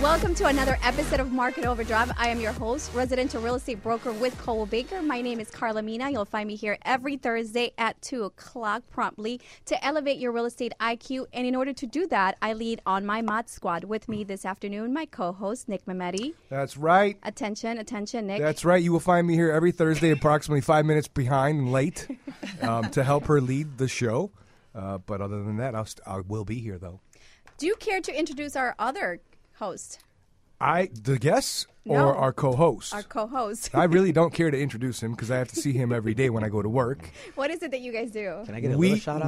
Welcome to another episode of Market Overdrive. I am your host, residential real estate broker with Coldwell Banker. My name is Carla Mina. You'll find me here every Thursday at 2 o'clock promptly to elevate your real estate IQ. And in order to do that, I lead on my mod squad. With me this afternoon, my co-host, Nick Mehmeti. That's right. Attention, Nick. That's right. You will find me here every Thursday, approximately 5 minutes behind and late, to help her lead the show. But other than that, I will be here, though. Do you care to introduce our other host? The guests or No. our co-host? Our co-host. I really don't care to introduce him because I have to see him every day when I go to work. What is it that you guys do? Can I get a little shout out?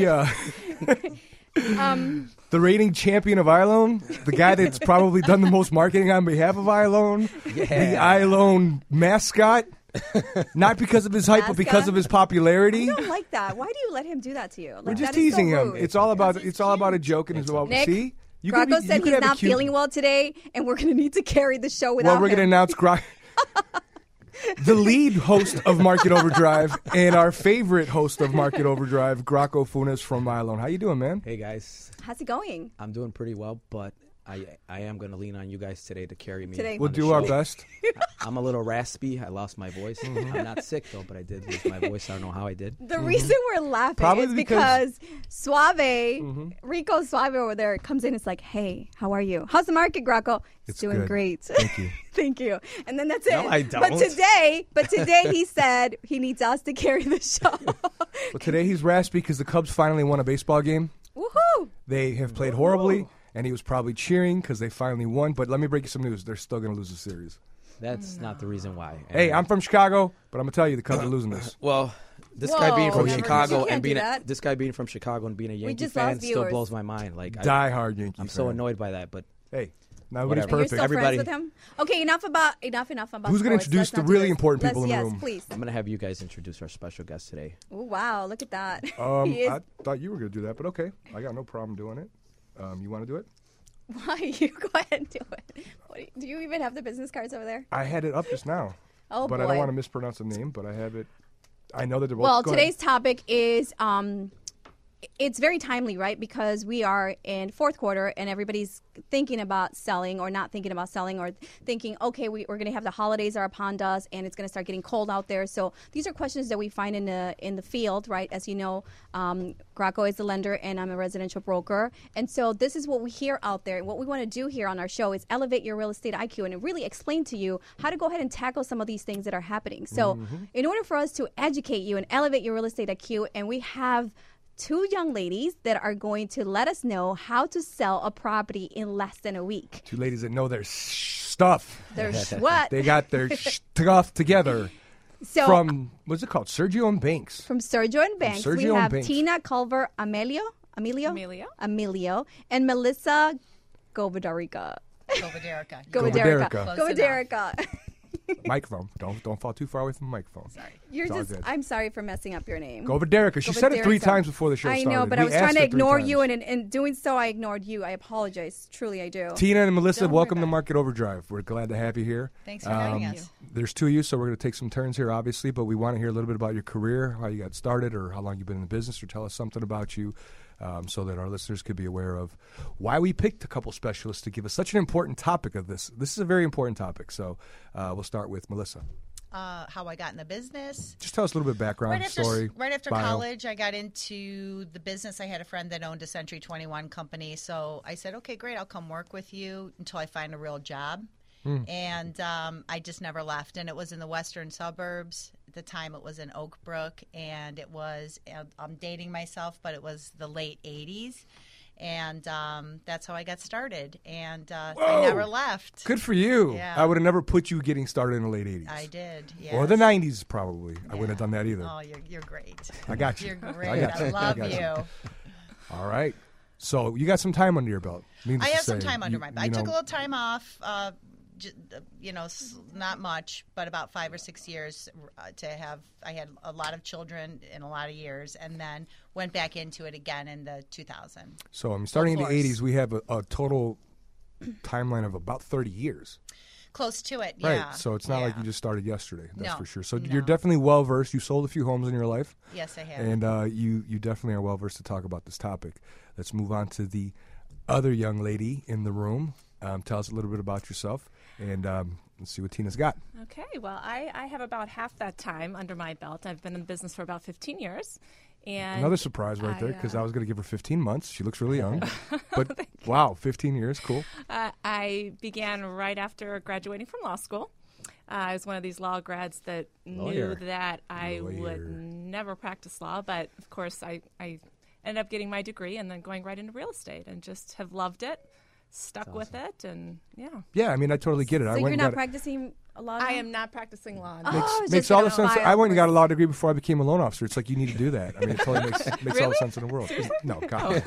The reigning champion of iLoan, the guy that's probably done the most marketing on behalf of iLoan, the iLoan mascot, not because of his hype, but because of his popularity. I don't like that. Why do you let him do that to you? Like, We're just that is so teasing him. rude. It's all about a joke and it's about Nick, see. Graco said he's not feeling well today, and we're going to need to carry the show without Well, we're going to him. announce the lead host of Market Overdrive and our favorite host of Market Overdrive, Graco Funes from iLoan. How you doing, man? Hey, guys. How's it going? I'm doing pretty well, but I am going to lean on you guys today to carry me. Today. on We'll the do our show. best. I'm a little raspy. I lost my voice. I'm not sick, though, but I did lose my voice. I don't know how I did. The reason we're laughing Probably is because Suave, Rico Suave over there, comes in. It's like, hey, how are you? How's the market, Graco? It's doing good. great. Thank you. Thank you. And then that's it. No, I don't. But today he said he needs us to carry the show. Well, today he's raspy because the Cubs finally won a baseball game. Woohoo! They have played horribly, and he was probably cheering because they finally won. But let me break you some news. They're still going to lose the series. That's not the reason why. Hey, I'm from Chicago, but I'm going to tell you the Cubs are losing this. Well, this Whoa, guy being from never- Chicago you can't and being do that. this guy being from Chicago and being a Yankee just fan lost still viewers. blows my mind. Like Die hard Yankee I'm so fan. annoyed by that, but Hey, nobody's Whatever. You're perfect. still Everybody- friends with him? Okay, enough about Who's gonna sports. introduce Let's the not do really this. important people in the yes, room? Please. I'm going to have you guys introduce our special guest today. Oh, wow, look at that. He is- I thought you were going to do that, but okay. I got no problem doing it. You want to do it? Why? You go ahead and do it. Do you even have the business cards over there? I had it up just now. Oh, but boy. I don't want to mispronounce the name, but I have it. I know that they're both. Well, go ahead. today's topic is it's very timely, right? Because we are in fourth quarter and everybody's thinking about selling or not thinking about selling or thinking, okay, we're going to have the holidays are upon us and it's going to start getting cold out there. So these are questions that we find in the field, right? As you know, Graco is the lender and I'm a residential broker. And so this is what we hear out there. And what we want to do here on our show is elevate your real estate IQ and really explain to you how to go ahead and tackle some of these things that are happening. So in order for us to educate you and elevate your real estate IQ, and we have two young ladies that are going to let us know how to sell a property in less than a week. Two ladies that know their stuff. There's what? They got their stuff together. So From, what's it called? Sergio and Banks. from Sergio and Banks, we Sergio and have Banks. Tina Culver Emilio, and Melissa Govadarica. Govaderica. Govaderica. Close Govadarica. Microphone. Don't fall too far away from the microphone. Sorry. You're It's all just, good. I'm sorry for messing up your name. Govaderica. She said it 3 Govaderica. times before the show I started. know, but I We was asked trying to her 3 ignore times. you, and in doing so, I ignored you. I apologize. Truly, I do. Tina and Melissa, Don't worry welcome to about it. Market Overdrive. We're glad to have you here. Thanks for having us. There's 2 of you, so we're going to take some turns here, obviously, but we want to hear a little bit about your career, how you got started, or how long you've been in the business, or tell us something about you so that our listeners could be aware of why we picked a couple specialists to give us such an important topic of this. This is a very important topic, so we'll start with Melissa. How I got in the business. Just tell us a little bit of background, story. Right after bio. college, I got into the business. I had a friend that owned a Century 21 company. So I said, okay, great. I'll come work with you until I find a real job. And I just never left. And it was in the western suburbs. At the time, it was in Oak Brook. And it was, I'm dating myself, but it was the late 80s. And that's how I got started. And I never left. Good for you. Yeah. I would have never put you getting started in the late 80s. I did, yes. Or the 90s, probably. I wouldn't have done that either. Oh, you're great. I got you. You're great. I got you. I love got you. All right. So you got some time under your belt. Needless I to have some say. time under You- my you belt. I took a know, little time off, not much, but about 5 or 6 years I had a lot of children in a lot of years, and then went back into it again in the 2000. So I'm starting in the force. 80s. We have a total timeline of about 30 years. Close to it, Right. yeah. So it's not like Yeah. you just started yesterday. That's No, for sure. So no. you're definitely well versed. You sold a few homes in your life. Yes, I have. And you definitely are well versed to talk about this topic. Let's move on to the other young lady in the room. Tell us a little bit about yourself, and let's see what Tina's got. Okay, well, I have about half that time under my belt. I've been in the business for about 15 years. And Another surprise right there, because I was going to give her 15 months. She looks really young. But, wow, 15 years, cool. I began right after graduating from law school. I was one of these law grads that knew that I would never practice law, but, of course, I ended up getting my degree and then going right into real estate and just have loved it. Stuck with it, and yeah. I mean, I totally get it. So you're not practicing a law? I am not practicing law. Makes all the sense. I went and got a law degree before I became a loan officer. It's like you need to do that. I mean, it totally makes all the sense in the world. Seriously? No, God.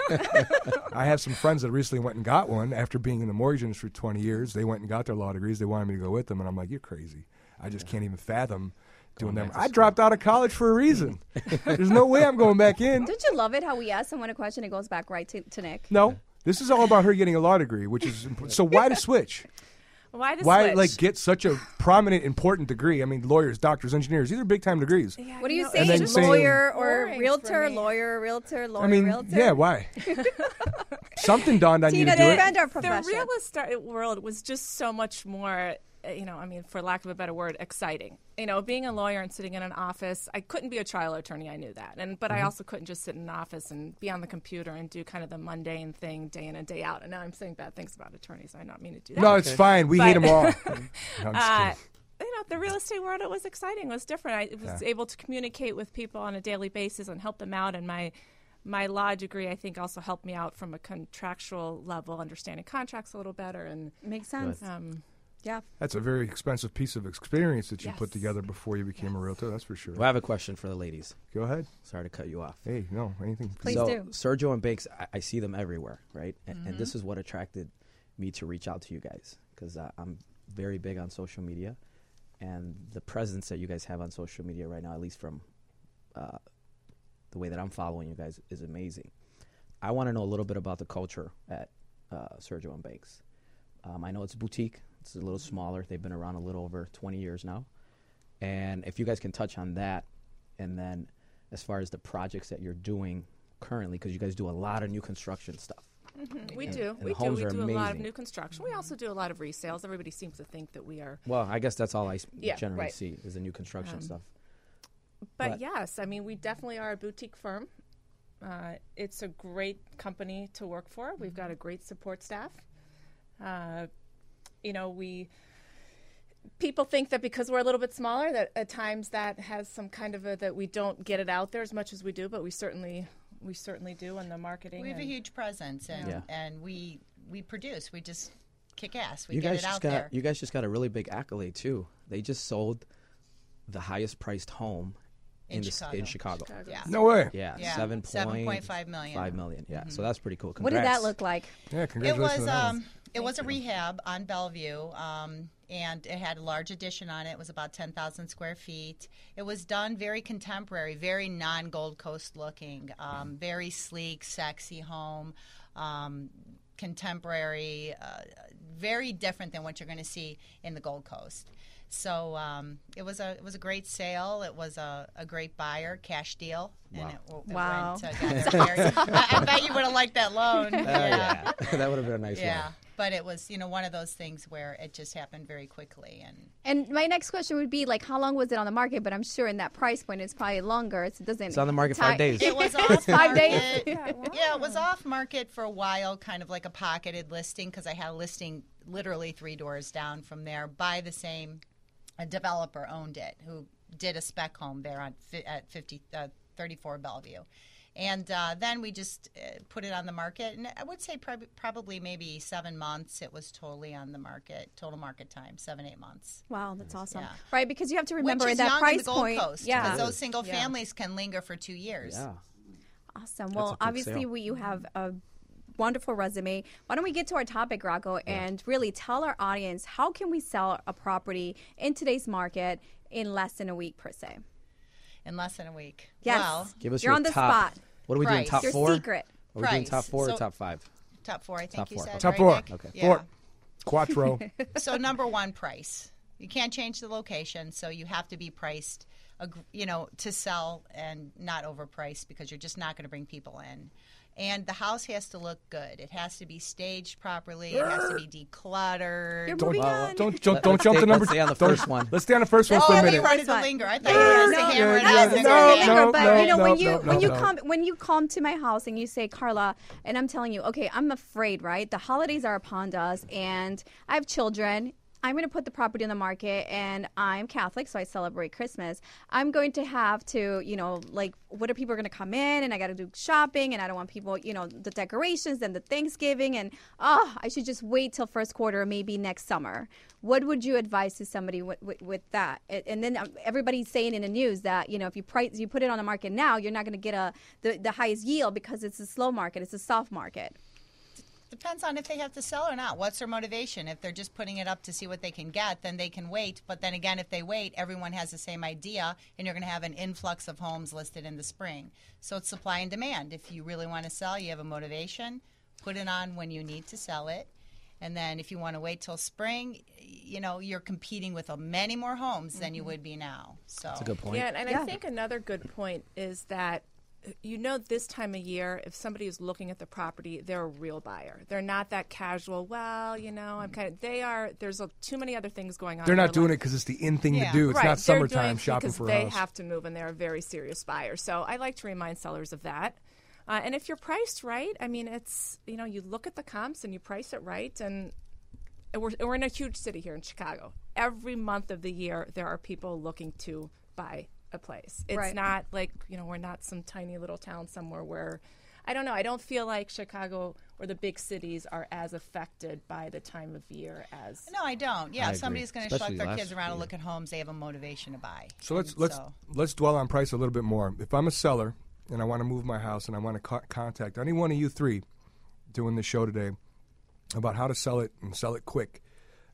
I have some friends that recently went and got one after being in the mortgage industry for 20 years. They went and got their law degrees. They wanted me to go with them, and I'm like, you're crazy. I just can't even fathom doing them. I dropped out of college for a reason. There's no way I'm going back in. Don't you love it how we ask someone a question, it goes back right to Nick? No. This is all about her getting a law degree, which is so. Why the switch? Why switch? Like get such a prominent, important degree? I mean, lawyers, doctors, engineers—these are big-time degrees. Yeah, what do you say? And then Lawyer or realtor? Lawyer, realtor, lawyer, I mean, realtor. yeah. Why? Something dawned on you to Tina, do it. defend our profession. The real estate world was just so much more. I mean, for lack of a better word, exciting. Being a lawyer and sitting in an office, I couldn't be a trial attorney. I knew that, but I also couldn't just sit in an office and be on the computer and do kind of the mundane thing day in and day out. And now I'm saying bad things about attorneys. I not mean to do that. No, it's fine. We hate them all. No, I'm just kidding. The real estate world, it was exciting. It was different. I was able to communicate with people on a daily basis and help them out. And my law degree, I think, also helped me out from a contractual level, understanding contracts a little better. And makes sense. Yeah. That's a very expensive piece of experience that you put together before you became a realtor, that's for sure. Well, I have a question for the ladies. Go ahead. Sorry to cut you off. Hey, no, anything. Please so, do. Sergio and Banks, I see them everywhere, right? And this is what attracted me to reach out to you guys, because I'm very big on social media. And the presence that you guys have on social media right now, at least from the way that I'm following you guys, is amazing. I want to know a little bit about the culture at Sergio and Banks. I know it's boutique. It's a little smaller. They've been around a little over 20 years now. And if you guys can touch on that, and then as far as the projects that you're doing currently, because you guys do a lot of new construction stuff. Mm-hmm. We do. And We the homes do are a lot of amazing. new construction. We also do a lot of resales. Everybody seems to think that we are. Well, I guess that's all I Yeah, generally right. see is the new construction stuff. But yes, I mean, we definitely are a boutique firm. It's a great company to work for. We've got a great support staff. People think that because we're a little bit smaller, that at times that has some kind of that we don't get it out there as much as we do, but we certainly do in the marketing. We have a huge presence, and we produce. We just kick ass. We You get guys it out just there. You guys just got a really big accolade too. They just sold the highest priced home in Chicago. Yeah. No way. Yeah, Yeah. 7.5 million. 5 million. Yeah, so that's pretty cool. What did Congrats. that look like? Yeah, It congratulations was on that. it was a rehab on Bellevue, and it had a large addition on it. It was about 10,000 square feet. It was done very contemporary, very non-Gold Coast looking, very sleek, sexy home, contemporary, very different than what you're going to see in the Gold Coast. So it was a great sale. It was a great buyer, cash deal, and it Wow. went together. I bet you would have liked that loan. Yeah, that would have been a nice Yeah, one. but it was one of those things where it just happened very quickly. And my next question would be, like, how long was it on the market? But I'm sure in that price point, it's probably longer. So it doesn't. It's on the market 5 days. It was off 5 days? market. Yeah, it was off market for a while, kind of like a pocketed listing, because I had a listing literally 3 doors down from there by the same developer owned it, who did a spec home there at 34 Bellevue. And then we just put it on the market, and I would say probably maybe 7 months. It was totally on the market, total market time, 7-8 months. Wow, that's awesome. Yeah. Right, because you have to remember Which is that young price in the Gold point. Coast, Yeah. because those single families can linger for 2 years. Yeah. Awesome. a Well, quick obviously, sale. you have a wonderful resume. Why don't we get to our topic, Rocco, and really tell our audience, how can we sell a property in today's market in less than a week, per se? In less than a week. Yes. Well, Give us You're your on the top. spot. What are we doing? Price. Top Your 4? secret. Are we doing Price. top 4 So- or top 5? top 4, I think Top you 4. said. Top right, 4. Nick? Okay. Yeah. 4. Quattro. So number 1, price. You can't change the location, so you have to be priced, to sell and not overpriced, because you're just not going to bring people in. And the house has to look good. It has to be staged properly. It has to be decluttered. You're moving on. Don't jump to number. Let's stay on the first one. Let's stay on the first one Oh, for a you minute. wanted to linger. I thought you were going to hammer it I out. was no, just no, but you know when no. when you come to my house and you say, Carla, and I'm telling you, okay, I'm afraid, right? The holidays are upon us, and I have children. I'm going to put the property on the market, and I'm Catholic, so I celebrate Christmas. I'm going to have to, like, what are people going to come in, and I got to do shopping, and I don't want people, the decorations and the Thanksgiving, and I should just wait till first quarter, maybe next summer. What would you advise to somebody with that? And then everybody's saying in the news that if you put it on the market now, you're not going to get the highest yield because it's a slow market, it's a soft market. Depends on if they have to sell or not. What's their motivation? If they're just putting it up to see what they can get, then they can wait. But then again, if they wait, everyone has the same idea, and you're going to have an influx of homes listed in the spring. So it's supply and demand. If you really want to sell, you have a motivation, put it on when you need to sell it. And then if you want to wait till spring, you're competing with many more homes than you would be now. So That's a good point. Yeah, and I think another good point is that this time of year, if somebody is looking at the property, they're a real buyer. They're not that casual. Well, I'm kind of. They are. There's too many other things going on. They're not doing it because it's the in thing to do. It's right. not They're doing summertime it shopping because for a they house. have to move, and they're a very serious buyer. So I like to remind sellers of that. And if you're priced right, I mean, it's you look at the comps and you price it right, and we're in a huge city here in Chicago. Every month of the year, there are people looking to buy a place. It's Right. not like, we're not some tiny little town somewhere where, I don't know, I don't feel like Chicago or the big cities are as affected by the time of year as... No, I don't. Yeah, I if agree. somebody's going to Especially schlep their last kids around and year. look at homes, they have a motivation to buy. So let's dwell on price a little bit more. If I'm a seller and I want to move my house and I want to contact any one of you three doing the show today about how to sell it and sell it quick,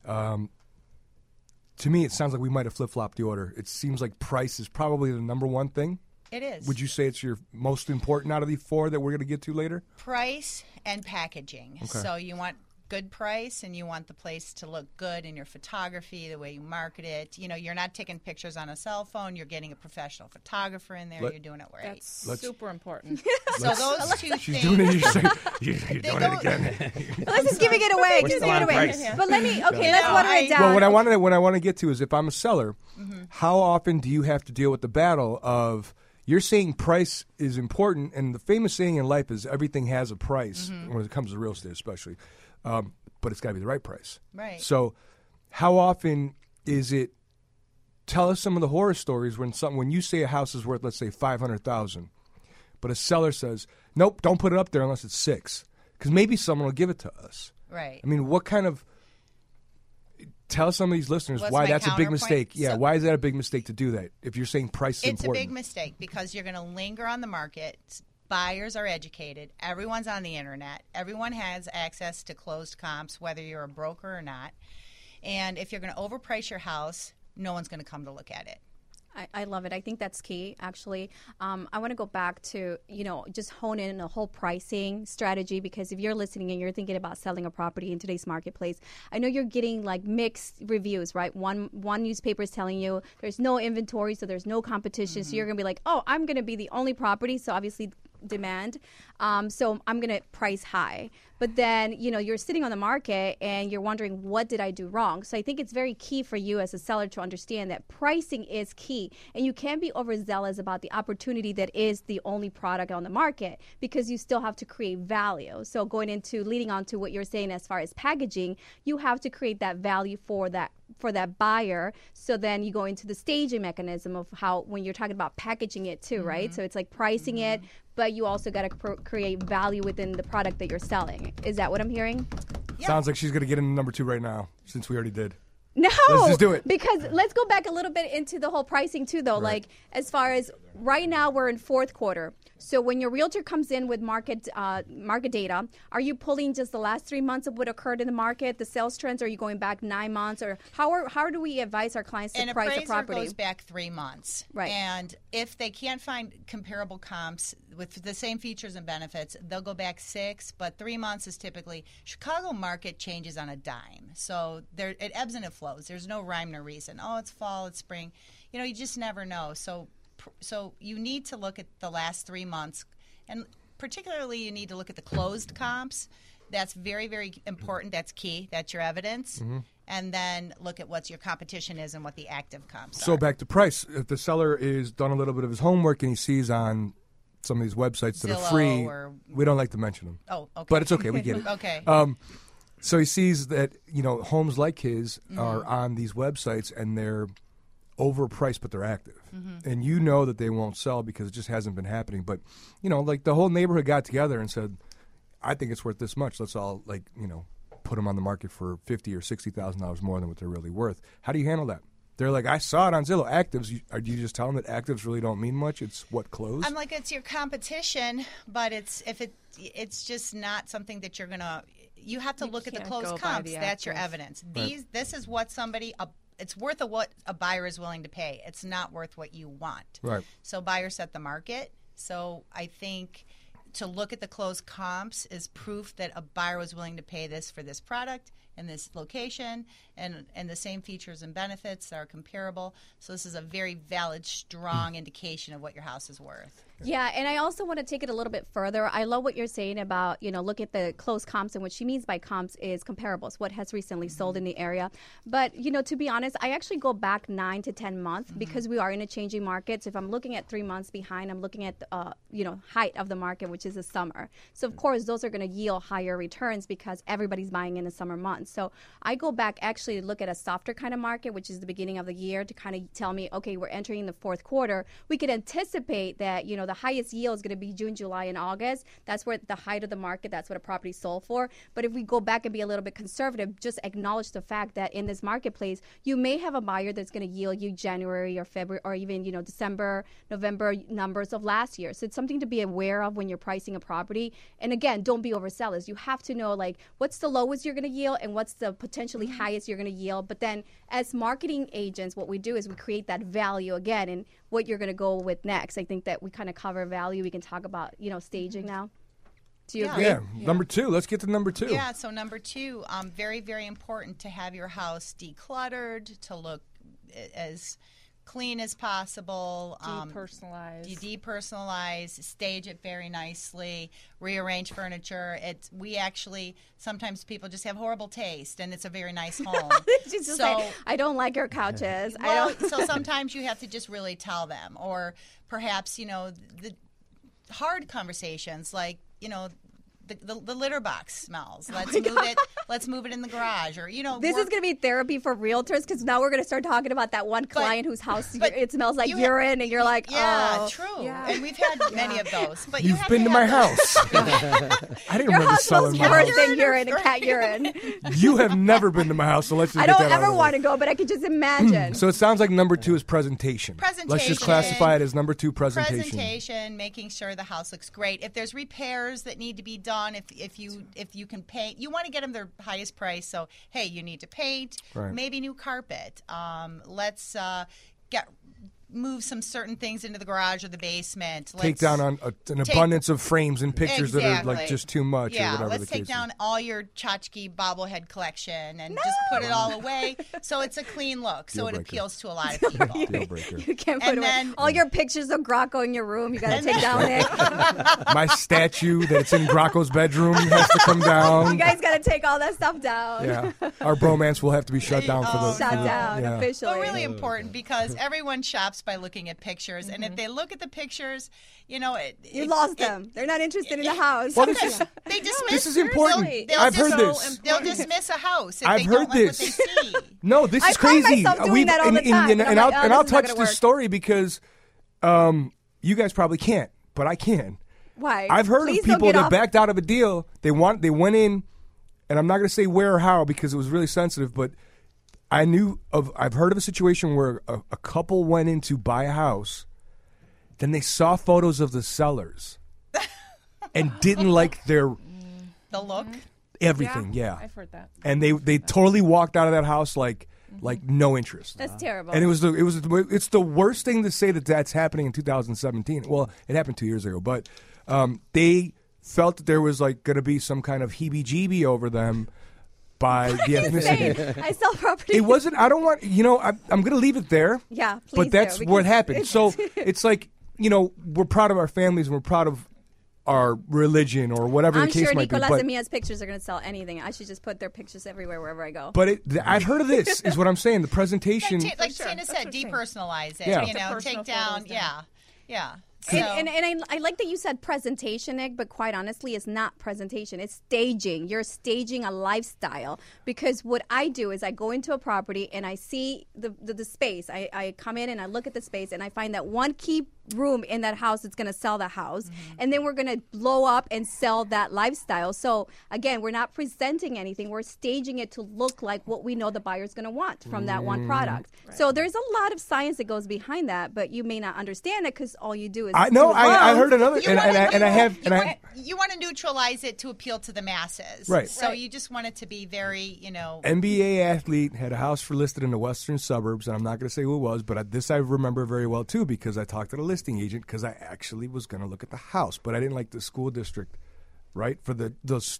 to me, it sounds like we might have flip-flopped the order. It seems like price is probably the number one thing. It is. Would you say it's your most important out of the four that we're going to get to later? Price and packaging. Okay. So you want good price, and you want the place to look good in your photography, the way you market it. You're not taking pictures on a cell phone. You're getting a professional photographer in there. You're doing it right. That's super important. So those two She's things. doing it. You're doing it again. Let's just giving it away. We're Just still giving it on away. price. But let's water I- it down. Well, what I want to get to is if I'm a seller, how often do you have to deal with the battle of you're saying price is important, and the famous saying in life is everything has a price when it comes to real estate, especially, but it's got to be the right price. Right. So, how often is it? Tell us some of the horror stories when you say a house is worth, let's say, $500,000, but a seller says, nope, don't put it up there unless it's $6,000, because maybe someone will give it to us. Right. I mean, what kind of? Tell some of these listeners What's why my that's a big counterpoint? mistake. Yeah, So- why is that a big mistake to do that? If you're saying price is It's important, a big mistake because you're going to linger on the market. Buyers are educated. Everyone's on the internet. Everyone has access to closed comps, whether you're a broker or not. And if you're going to overprice your house, no one's going to come to look at it. I love it. I think that's key, actually. I want to go back to, just hone in a whole pricing strategy, because if you're listening and you're thinking about selling a property in today's marketplace, I know you're getting like mixed reviews, right? One newspaper is telling you there's no inventory, so there's no competition. So you're going to be like, oh, I'm going to be the only property. So obviously demand. So I'm going to price high. But then, you're sitting on the market and you're wondering, what did I do wrong? So I think it's very key for you as a seller to understand that pricing is key. And you can't be overzealous about the opportunity that is the only product on the market, because you still have to create value. So leading on to what you're saying as far as packaging, you have to create that value for that buyer. So then you go into the staging mechanism of how, when you're talking about packaging it too, right? So it's like pricing it, but you also got to create value within the product that you're selling. Is that what I'm hearing? sounds like she's going to get into number 2 right now, since we already did. No, Let's just do it. Because let's go back a little bit into the whole pricing too, though. Right. Like, as far as right now, we're in fourth quarter. So when your realtor comes in with market data, are you pulling just the last 3 months of what occurred in the market, the sales trends? Or are you going back 9 months? Or how do we advise our clients to An price a appraiser property? goes back 3 months. Right. And if they can't find comparable comps with the same features and benefits, they'll go back 6. But 3 months is typically, Chicago market changes on a dime. So it ebbs and it flows. There's no rhyme nor reason. Oh, it's fall, it's spring. You just never know. So you need to look at the last 3 months. And particularly you need to look at the closed comps. That's very, very important. That's key. That's your evidence. And then look at what your competition is and what the active comps are. So back to price. If the seller is done a little bit of his homework and he sees on some of these websites that Zillow are free, or- we don't like to mention them. Oh, okay. But it's okay. We get it. Okay. So he sees that, homes like his are on these websites and they're overpriced, but they're active. And you know that they won't sell because it just hasn't been happening. But, like the whole neighborhood got together and said, I think it's worth this much. Let's all, put them on the market for $50,000 or $60,000 more than what they're really worth. How do you handle that? They're like, I saw it on Zillow. Actives, do you just tell them that actives really don't mean much? It's what closed? I'm like, it's your competition, but it's just not something that you're gonna. You have to look at the can't closed go by comps. the That's your active. evidence. This is what it's worth of what a buyer is willing to pay. It's not worth what you want. Right. So buyers set the market. So I think to look at the closed comps is proof that a buyer was willing to pay this for this product in this location and the same features and benefits are comparable. So this is a very valid, strong indication of what your house is worth. Yeah, and I also want to take it a little bit further. I love what you're saying about, look at the close comps, and what she means by comps is comparables, what has recently sold in the area. But, to be honest, I actually go back 9 to 10 months because we are in a changing market. So if I'm looking at 3 months behind, I'm looking at, height of the market, which is the summer. So, of course, those are going to yield higher returns because everybody's buying in the summer months. So I go back actually to look at a softer kind of market, which is the beginning of the year, to kind of tell me, okay, we're entering the fourth quarter. We could anticipate that, the highest yield is going to be June, July, and August. That's where the height of the market, that's what a property sold for. But if we go back and be a little bit conservative, just acknowledge the fact that in this marketplace, you may have a buyer that's going to yield you January or February or even, December, November numbers of last year. So it's something to be aware of when you're pricing a property. And again, don't be oversellers. You have to know, what's the lowest you're going to yield and what's the potentially highest you're going to yield. But then as marketing agents, what we do is we create that value again and what you're going to go with next. I think that we kind of cover value. We can talk about, staging now. Do you agree? Yeah. Number 2. Let's get to number 2. Yeah, so number 2, very, very important to have your house decluttered, to look as clean as possible. Depersonalize, stage it very nicely, rearrange furniture. Sometimes people just have horrible taste, and it's a very nice home. She's just like, I don't like your couches. So sometimes you have to just really tell them, or perhaps, the hard conversations like, the litter box smells. Let's move it in the garage, or This is going to be therapy for realtors because now we're going to start talking about that one client whose house it smells like urine, and you're like, yeah, oh, true. Yeah. And we've had many of those. But You've been to my house. I didn't Your remember house smells selling my worse house. than urine and cat urine. You have never been to my house, so let's just I get don't that out ever of the want way. to go, but I could just imagine. So it sounds like number 2 is presentation. Let's just classify it as number 2, presentation. Making sure the house looks great. If there's repairs that need to be done, if you can paint, you want to get them their highest price. So hey, you need to paint, maybe new carpet. Let's move some certain things into the garage or the basement. Take down an abundance of frames and pictures that are just too much. Yeah, or whatever let's the case take down is. all your tchotchke bobblehead collection and just put it all away so it's a clean look. So it appeals to a lot of people. Deal breaker. You can't put away all your pictures of Graco in your room. You got to take down Nick. My statue that's in Graco's bedroom has to come down. You guys got to take all that stuff down. Yeah, our bromance will have to be shut down for the Shut down yeah. officially. But really important because everyone shops by looking at pictures, and if they look at the pictures, you lost them. They're not interested in the house. Well, they dismiss. this is important. They'll I've heard dismiss- this. They'll dismiss a house if I've they heard don't like what they this. see. No, this I is find crazy. myself doing that all the time, and I'm like, I'll this is not touch gonna this work. story because you guys probably can't, but I can. Why? I've heard Please of don't people get that off. backed out of a deal. They went in, and I'm not going to say where or how because it was really sensitive, but I've heard of a situation where a couple went in to buy a house, then they saw photos of the sellers and didn't like their The look. everything. Yeah. I've heard that. And they totally walked out of that house like no interest. That's terrible. And it's the worst thing to say that's happening in 2017. Well, it happened 2 years ago, but they felt that there was going to be some kind of heebie-jeebie over them by the ethnicity. I sell property. It wasn't. I don't want. I'm going to leave it there. Yeah, please But that's do, what because happened. So it's like we're proud of our families and we're proud of our religion or whatever I'm the case sure might Nicolas be. and Mia's pictures are going to sell anything. I should just put their pictures everywhere wherever I go. But I've heard of this. Is what I'm saying. The presentation. Like sure. Tina That's said, what I'm saying. depersonalize it. Yeah. You know, Personal take down. photos down. Yeah. And I like that you said presentation, Nick, but quite honestly, it's not presentation. It's staging. You're staging a lifestyle, because what I do is I go into a property and I see the space. I come in and I look at the space and I find that one key room in that house that's going to sell the house. And then we're going to blow up and sell that lifestyle. So again, we're not presenting anything. We're staging it to look like what we know the buyer's going to want from that one product. So there's a lot of science that goes behind that, but you may not understand it because all you do is I know. I heard another, You want to neutralize it to appeal to the masses, Right. So you just want it to be very, NBA athlete had a house for listed in the western suburbs, and I'm not going to say who it was, but this I remember very well too because I talked to the listing agent because I actually was going to look at the house, but I didn't like the school district, right? For those.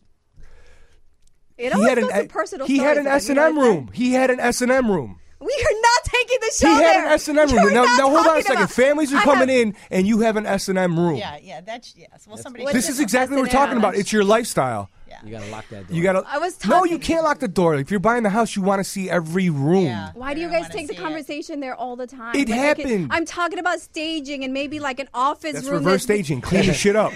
It always goes to personal He had stories, an though. You know S&M that? room. He had an S&M room. We are not taking the show He had there. an S&M room. You're Now not hold on a talking second. about- Families are I coming have- in, and you have an S&M room. yeah. That's yes. Well, somebody. What's This the is exactly what we're S&M? talking about. It's your lifestyle. You got to lock that door. You gotta. I was No, talking- you can't lock the door. If you're buying the house, you want to see every room. Yeah. Why do you I guys wanna take the see it. conversation there all the time? It Like, happened. I'm talking about staging and maybe like an office That's room. reverse staging. Clean the shit up.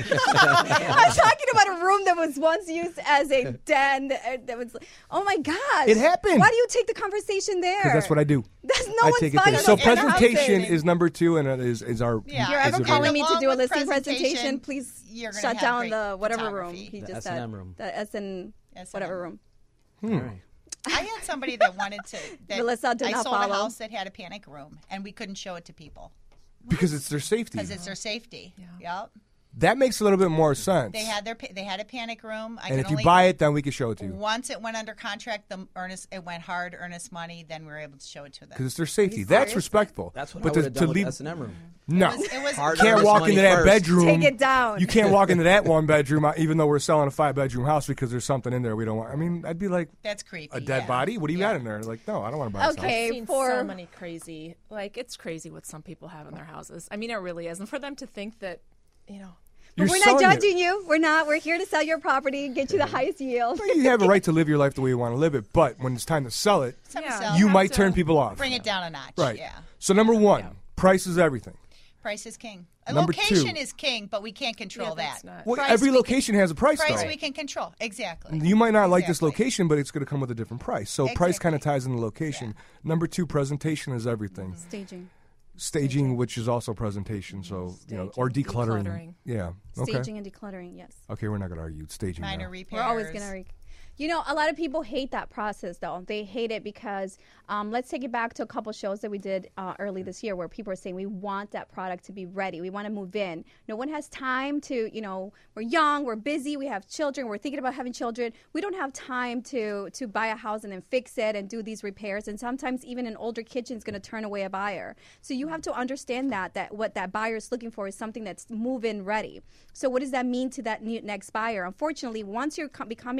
I'm talking about a room that was once used as a den. That was. Oh my gosh! It happened. Why do you take the conversation there? Because that's what I do. That's no I one's take it buying there. those So kind of presentation houses. is number 2, and it is our. Yeah. You're is ever a calling very- me to do a Along with listing presentation? presentation, Please you're gonna shut have down great the whatever room photography. he The just S&M said. room. The S&M whatever room. All right. I had somebody that wanted to. That Melissa did I not sold follow. a house that had a panic room, and we couldn't show it to people Because it's their safety. because it's their safety. Yep. That makes a little bit more sense. They had a panic room. and if you buy it, then we can show it to you. Once it went under contract, it went hard, earnest money. Then we were able to show it to them. Because it's their safety. That's respectful. That's what but I would have done with leave, the S&M room. No. It was Hard You can't earnest walk money into that first. bedroom. Take it down. You can't walk into that one bedroom, even though we're selling a 5-bedroom house because there's something in there we don't want. I mean, I'd be like, That's creepy. a dead yeah. body? What do you Yeah. got in there? Like, no, I don't want to buy this house. Okay. I've seen for- so many crazy, it's crazy what some people have in their houses. I mean, it really is. And for them to think that, You're But we're not selling it. judging you. We're not. We're here to sell your property and get you the highest yield. You have a right to live your life the way you want to live it, but when it's time to sell it, Some Yeah. sell. you have might to turn people off. Bring it down a notch. Right. Yeah. So number 1, price is everything. Price is king. Number Location 2. is king, but we can't control that's that. not- Well, Price every we can- location has a price, Price though. we can control. Exactly. You might not like this Exactly. location, but it's going to come with a different price. So price kind of Exactly. ties in the location. Number 2, presentation is everything. Staging. Staging, which is also presentation. So or Staging, decluttering. decluttering. Yeah. Okay. Staging and decluttering. Yes. Okay, we're not going to argue. It's staging. Minor now. repairs. We're always going to. You know, a lot of people hate that process, though. They hate it because let's take it back to a couple shows that we did early this year where people are saying we want that product to be ready. We want to move in. No one has time to, we're young, we're busy, we have children, we're thinking about having children. We don't have time to buy a house and then fix it and do these repairs. And sometimes even an older kitchen is going to turn away a buyer. So you have to understand that what that buyer is looking for is something that's move-in ready. So what does that mean to that next buyer? Unfortunately, once you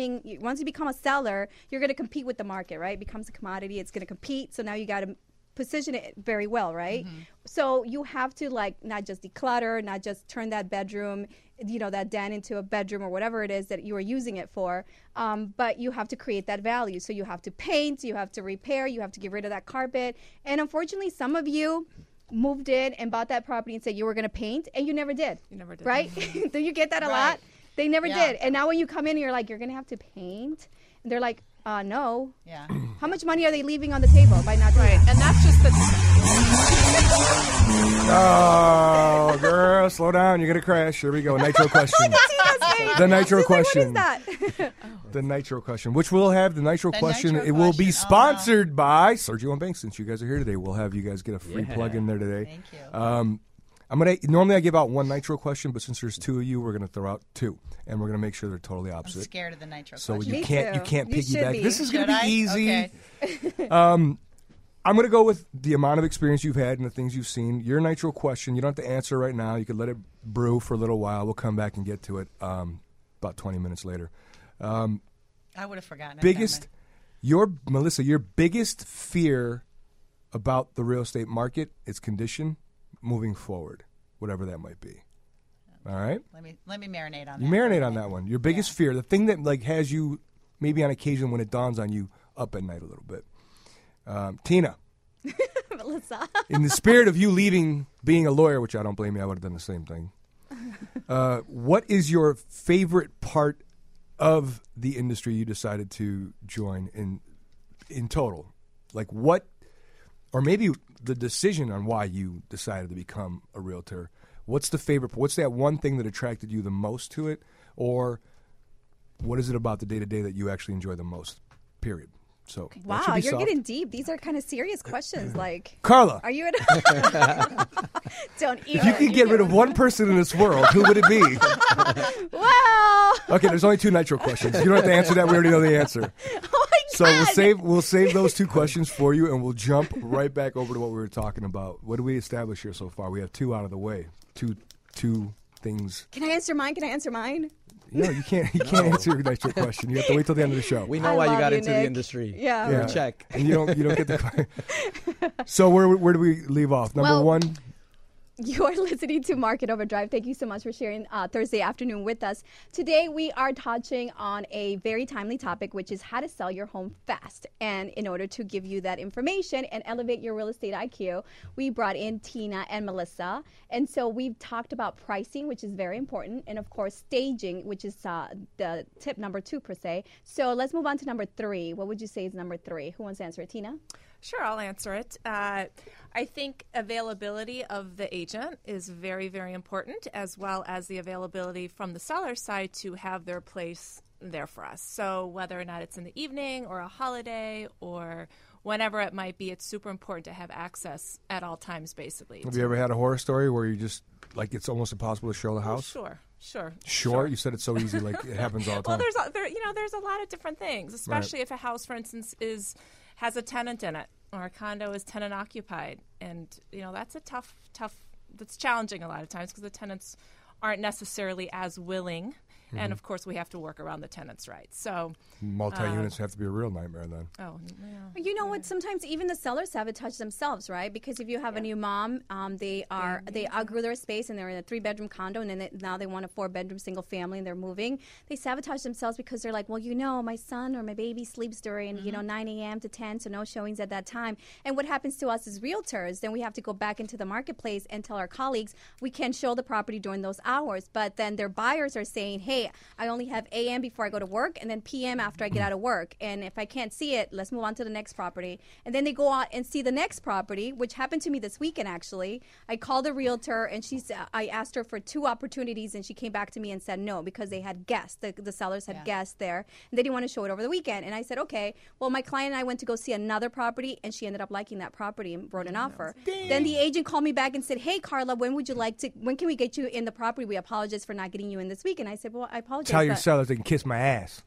become a seller, you're going to compete with the market, right? It becomes a commodity. It's going to compete. So now you got to position it very well, right? So you have to not just declutter, not just turn that bedroom, that den into a bedroom or whatever it is that you are using it for, but you have to create that value. So you have to paint, you have to repair, you have to get rid of that carpet. And unfortunately, some of you moved in and bought that property and said you were going to paint, and you never did. You never did. Right? Do you get that a lot? They never Yeah. did. And now when you come in and you're like, you're going to have to paint, and they're like, no. Yeah. How much money are they leaving on the table by not doing Right. that? And that's just the. Oh, girl, slow down. You're going to crash. Here we go. Nitro question. The nitro question. What is that? The nitro question, which we'll have the nitro question. nitro It will be question. sponsored by Sergio and Banks. Since you guys are here today, we'll have you guys get a free plug in there today. Thank you. Normally I give out 1 nitro question, but since there's 2 of you, we're going to throw out 2, and we're going to make sure they're totally I'm opposite. scared of the nitro So question. you Me can't too. You should piggyback. be. This is going Should to be I? easy. Okay. I'm going to go with the amount of experience you've had and the things you've seen. Your nitro question, you don't have to answer right now. You could let it brew for a little while. We'll come back and get to it about 20 minutes later. I would have forgotten. Melissa, your biggest fear about the real estate market, its condition, moving forward, whatever that might be. All right. Let me marinate on that. You marinate on that one. Your biggest fear, the thing that like has you maybe on occasion when it dawns on you up at night a little bit. Tina, Melissa. in the spirit of you leaving being a lawyer, which I don't blame you, I would have done the same thing. What is your favorite part of the industry you decided to join in total? Like what, or maybe the decision on why you decided to become a realtor. What's the favorite? What's that one thing that attracted you the most to it? Or what is it about the day-to-day that you actually enjoy the most, period? So that should Wow, be you're soft. getting deep. These are kind of serious questions. Like, Carla, are you don't even. if you could get rid of one person in this world, who would it be? Well, Okay, there's only 2 nitro questions. You don't have to answer that. We already know the answer. oh my So God. we'll save those 2 questions for you, and we'll jump right back over to what we were talking about. What do we establish here so far? We have 2 out of the way. Two things. Can I answer mine? No, you can't. You can't answer your nitro question. You have to wait till the end of the show. We know I why you love got you, into the Nick. industry. Yeah. Yeah. Check. And you don't get the. So where do we leave off? Number Well, 1. You are listening to Market Overdrive. Thank you so much for sharing Thursday afternoon with us. Today, we are touching on a very timely topic, which is how to sell your home fast. And in order to give you that information and elevate your real estate IQ, we brought in Tina and Melissa. And so we've talked about pricing, which is very important, and of course, staging, which is the tip number 2 per se. So let's move on to number 3. What would you say is number 3? Who wants to answer it, Tina? Sure, I'll answer it. I think availability of the agent is very, very important, as well as the availability from the seller side to have their place there for us. So whether or not it's in the evening or a holiday or whenever it might be, it's super important to have access at all times, basically. Have you ever had a horror story where you just like it's almost impossible to show the house? Sure. Sure. You said it's so easy, like it happens all the time. Well, there's a lot of different things, especially if a house, for instance, has a tenant in it, or a condo is tenant occupied, and that's a tough. That's challenging a lot of times because the tenants aren't necessarily as willing, and of course we have to work around the tenants' rights. So multi-units have to be a real nightmare then. oh yeah. You know what? Sometimes even the sellers sabotage themselves, right? Because if you have a new mom, they outgrew their space and they're in a 3-bedroom condo, and then now they want a 4-bedroom single family and they're moving. They sabotage themselves because they're like, well, my son or my baby sleeps during 9 a.m. to 10, so no showings at that time. And what happens to us as realtors? Then we have to go back into the marketplace and tell our colleagues we can't show the property during those hours. But then their buyers are saying, hey, I only have a.m. before I go to work, and then p.m. after I get out of work. And if I can't see it, let's move on to the next property. And then they go out and see the next property, which happened to me this weekend, actually. I called a realtor, and I asked her for 2 opportunities, and she came back to me and said no, because they had guests. The sellers had guests there, and they didn't want to show it over the weekend. And I said, okay, well, my client and I went to go see another property, and she ended up liking that property and wrote an offer. Then the agent called me back and said, hey, Carla, when can we get you in the property? We apologize for not getting you in this week. And I said, well, I apologize. Tell your sellers they can kiss my ass.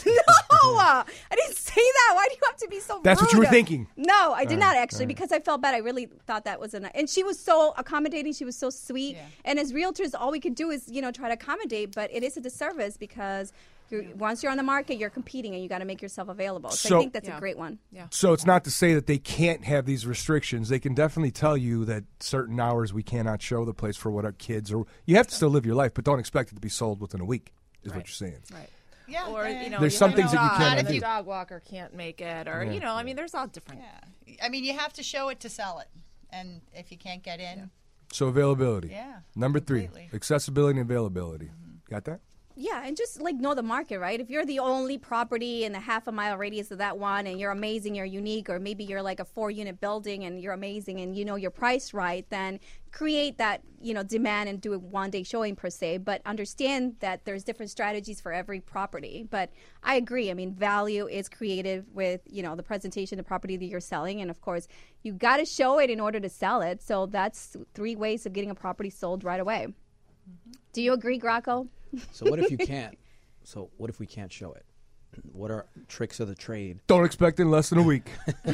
No, I didn't say that. Why do you have to be so That's rude? what you were thinking. No, I did not actually, because I felt bad. I really thought that was and she was so accommodating. She was so sweet. Yeah. And as realtors, all we could do is, try to accommodate, but it is a disservice because once you're on the market, you're competing and you got to make yourself available. So I think that's a great one. Yeah. So it's not to say that they can't have these restrictions. They can definitely tell you that certain hours we cannot show the place for what our kids, or you have to still live your life, but don't expect it to be sold within a week, is what you're saying. Right. Yeah. Or There's some things that you can't and do. the dog walker can't make it, or there's all different. Yeah. I mean, you have to show it to sell it, and if you can't get in, So availability. Yeah, Number 3, completely. accessibility and availability. Got that? Yeah, and just know the market, right? If you're the only property in a half-a-mile radius of that one and you're amazing, you're unique, or maybe you're like a 4-unit building and you're amazing and you're priced right, then create that, demand and do a one-day showing per se, but understand that there's different strategies for every property. But I agree. I mean, value is created with, the presentation of the property that you're selling. And of course, you got to show it in order to sell it. So that's 3 ways of getting a property sold right away. Do you agree, Graco? So what if you can't? So what if we can't show it? What are tricks of the trade? Don't expect it in less than a week.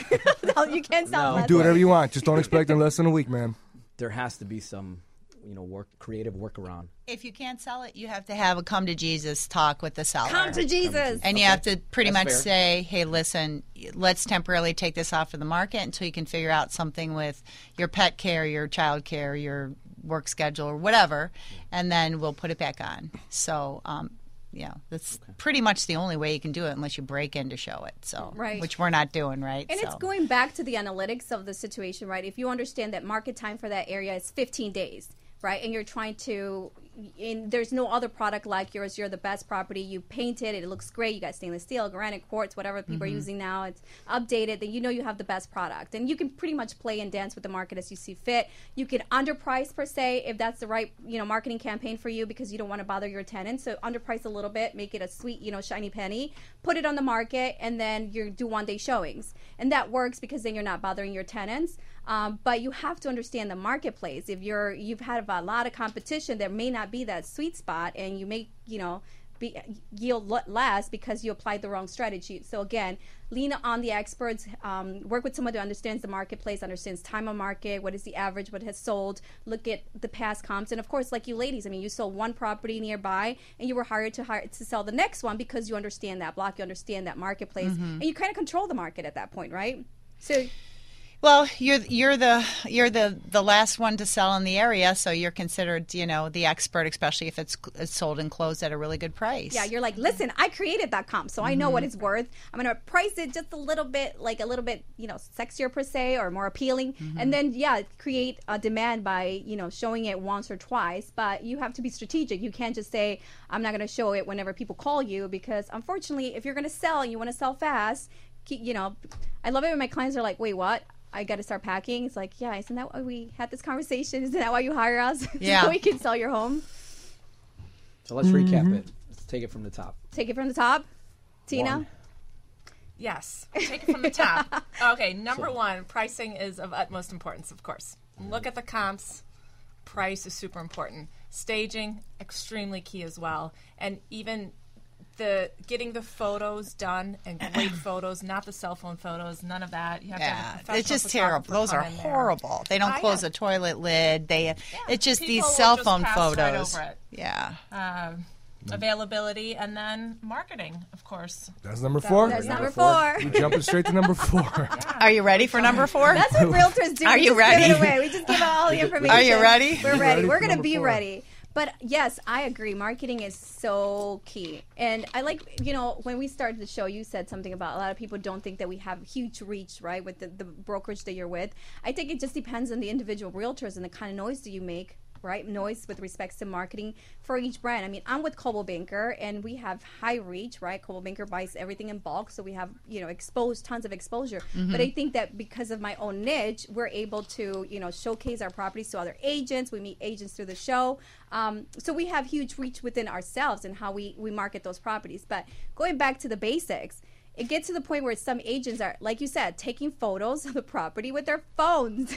No, you can't sell No. that. Do whatever you want. Just don't expect it in less than a week, man. There has to be some, creative workaround. if you can't sell it, you have to have a come to Jesus talk with the seller. Come to Jesus. And you have to pretty That's much fair. say, hey, listen, let's temporarily take this off of the market until you can figure out something with your pet care, your child care, your work schedule or whatever, and then we'll put it back on. So, that's pretty much the only way you can do it unless you break in to show it. So, Right. which we're not doing, right? And so. it's going back to the analytics of the situation, right? If you understand that market time for that area is 15 days, right? And you're trying to, there's no other product like yours. You're the best property. You paint it. It looks great. You got stainless steel, granite, quartz, whatever people are using now. It's updated. Then you know you have the best product. And you can pretty much play and dance with the market as you see fit. You can underprice, per se, if that's the right, marketing campaign for you because you don't want to bother your tenants. So underprice a little bit, make it a sweet, shiny penny, put it on the market, and then you do one-day showings. And that works because then you're not bothering your tenants. But you have to understand the marketplace. If you've had a lot of competition, there may not be that sweet spot, and you may, yield less because you applied the wrong strategy. So again, lean on the experts. Work with someone who understands the marketplace, understands time of market, what is the average, what has sold. Look at the past comps, and of course, like you ladies, you sold one property nearby, and you were hired to sell the next one because you understand that block, you understand that marketplace, and you kind of control the market at that point, right? So. Well, you're the last one to sell in the area, so you're considered, the expert, especially if it's sold and closed at a really good price. Yeah, you're like, listen, I created that comp, so I know what it's worth. I'm going to price it just a little bit, sexier per se, or more appealing, and then create a demand by showing it once or twice. But you have to be strategic. You can't just say, I'm not going to show it whenever people call you, because unfortunately, if you're going to sell and you want to sell fast, I love it when my clients are like, wait, what? I got to start packing. It's like, yeah, isn't that why we had this conversation? Isn't that why you hire us? Yeah. So we can sell your home. So let's recap it. Let's take it from the top. Take it from the top. Tina? One. Yes, take it from the top. Okay, number one, pricing is of utmost importance, of course. Look at the comps. Price is super important. Staging, extremely key as well. And even getting the photos done, and great photos, not the cell phone photos, none of that. You have to have a professional it's just terrible. Those are horrible. They don't close the toilet lid. It's just People these will cell just phone pass photos. right over it. Yeah. Availability, and then marketing, of course. That's number 4. That's number 4. We're jumping straight to number 4. Are you ready for number 4? That's what realtors do. Are We you just ready? Give it away. We just give out all the information. Are you ready? We're ready. We're for going to number be 4? ready. But yes, I agree. Marketing is so key. And I like, when we started the show, you said something about a lot of people don't think that we have huge reach, right, with the brokerage that you're with. I think it just depends on the individual realtors and the kind of noise that you make, right? Noise with respects to marketing for each brand. I'm with Coldwell Banker, and we have high reach, right? Coldwell Banker buys everything in bulk, so we have, tons of exposure. But I think that because of my own niche, we're able to, showcase our properties to other agents. We meet agents through the show. So we have huge reach within ourselves and how we market those properties. But going back to the basics, it gets to the point where some agents are, like you said, taking photos of the property with their phones.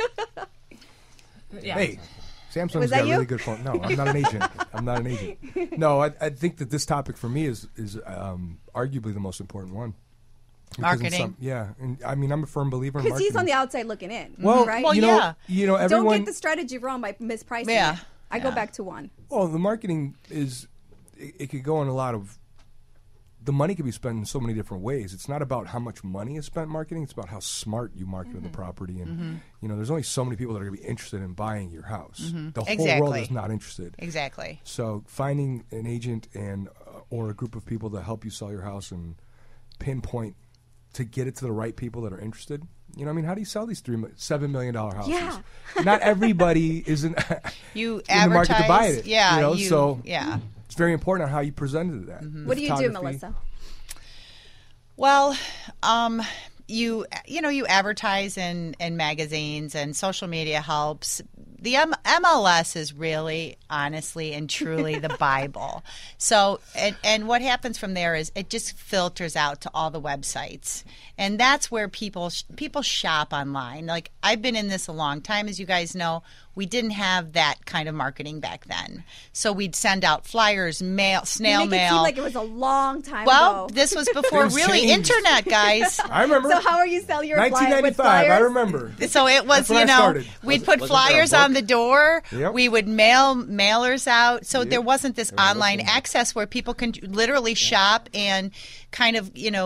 Yeah. Hey, Samsung's Was that got you? really good phone. No, I'm not an agent. No, I think that this topic for me is arguably the most important one. Because in Marketing. and I'm a firm believer in Because marketing. he's on the outside looking in. Well, right? Well, everyone. Don't get the strategy wrong by mispricing Yeah. it. I go back to one. Well, the marketing it could go in a lot of. The money could be spent in so many different ways. It's not about how much money is spent marketing. It's about how smart you market the property. And, there's only so many people that are going to be interested in buying your house. The whole world is not interested. Exactly. So finding an agent and or a group of people to help you sell your house and pinpoint to get it to the right people that are interested. How do you sell these $7 million houses? Yeah. Not everybody is in You the market to buy advertise. it. Yeah. So yeah. it's very important on how you presented that. The What do you do, photography. Melissa? Well, you advertise in magazines, and social media helps. The MLS is really, honestly and truly the Bible. So, and what happens from there is it just filters out to all the websites, and that's where people shop online. Like, I've been in this a long time, as you guys know. We didn't have that kind of marketing back then, so we'd send out flyers, snail You make it mail. seem like it was a long time Well, ago. this was before Things really changed. internet, guys. I remember. So how are you selling your 1995. I remember. So it was, That's when I started. we'd put Wasn't there a flyers book? on the door. Yep. We would mail mailers out. So Yep. there wasn't this There was online nothing. access where people can literally shop and kind of,